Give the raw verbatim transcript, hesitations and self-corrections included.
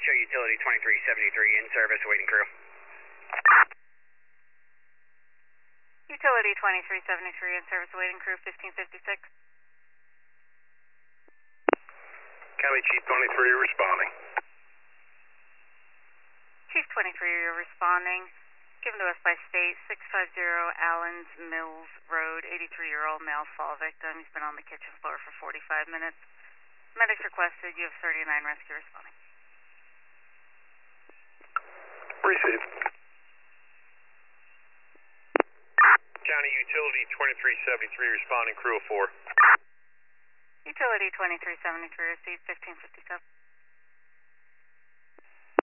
Show Utility twenty-three seventy-three in service, waiting crew. Utility twenty-three seventy-three in service, waiting crew fifteen fifty-six. County Chief twenty-three responding. Chief twenty-three, you're responding. Given to us by state, six five zero Allens Mills Road, eighty-three-year-old male fall victim. He's been on the kitchen floor for forty-five minutes. Medics requested. You have thirty-nine rescue responding. Received. County Utility twenty-three seventy-three responding, crew of four. Utility twenty-three seventy-three received fifteen fifty-seven.